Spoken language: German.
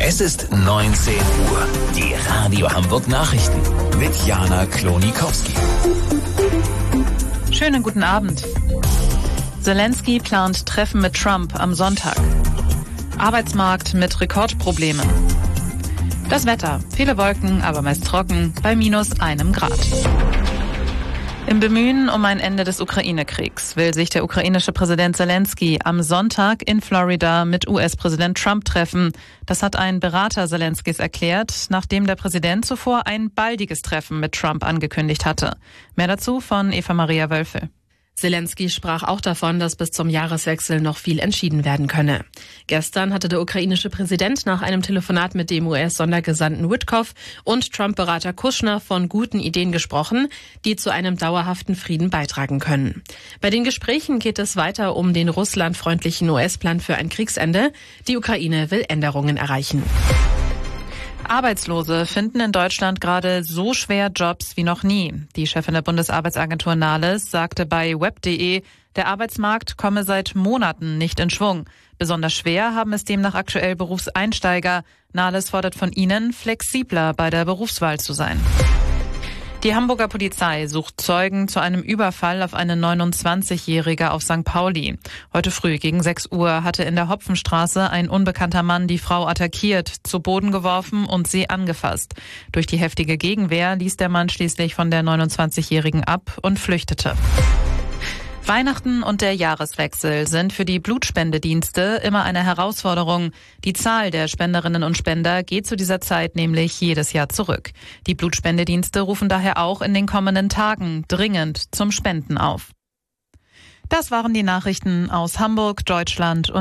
Es ist 19 Uhr. Die Radio Hamburg Nachrichten mit Jana Klonikowski. Schönen guten Abend. Zelensky plant Treffen mit Trump am Sonntag. Arbeitsmarkt mit Rekordproblemen. Das Wetter. Viele Wolken, aber meist trocken, bei -1 Grad. Im Bemühen um ein Ende des Ukraine-Kriegs will sich der ukrainische Präsident Zelensky am Sonntag in Florida mit US-Präsident Trump treffen. Das hat ein Berater Zelenskys erklärt, nachdem der Präsident zuvor ein baldiges Treffen mit Trump angekündigt hatte. Mehr dazu von Eva-Maria Wölfel. Zelensky sprach auch davon, dass bis zum Jahreswechsel noch viel entschieden werden könne. Gestern hatte der ukrainische Präsident nach einem Telefonat mit dem US-Sondergesandten Witkoff und Trump-Berater Kushner von guten Ideen gesprochen, die zu einem dauerhaften Frieden beitragen können. Bei den Gesprächen geht es weiter um den russlandfreundlichen US-Plan für ein Kriegsende. Die Ukraine will Änderungen erreichen. Arbeitslose finden in Deutschland gerade so schwer Jobs wie noch nie. Die Chefin der Bundesarbeitsagentur Nahles sagte bei web.de, der Arbeitsmarkt komme seit Monaten nicht in Schwung. Besonders schwer haben es demnach aktuell Berufseinsteiger. Nahles fordert von ihnen, flexibler bei der Berufswahl zu sein. Die Hamburger Polizei sucht Zeugen zu einem Überfall auf eine 29-Jährige auf St. Pauli. Heute früh gegen 6 Uhr hatte in der Hopfenstraße ein unbekannter Mann die Frau attackiert, zu Boden geworfen und sie angefasst. Durch die heftige Gegenwehr ließ der Mann schließlich von der 29-Jährigen ab und flüchtete. Weihnachten und der Jahreswechsel sind für die Blutspendedienste immer eine Herausforderung. Die Zahl der Spenderinnen und Spender geht zu dieser Zeit nämlich jedes Jahr zurück. Die Blutspendedienste rufen daher auch in den kommenden Tagen dringend zum Spenden auf. Das waren die Nachrichten aus Hamburg, Deutschland und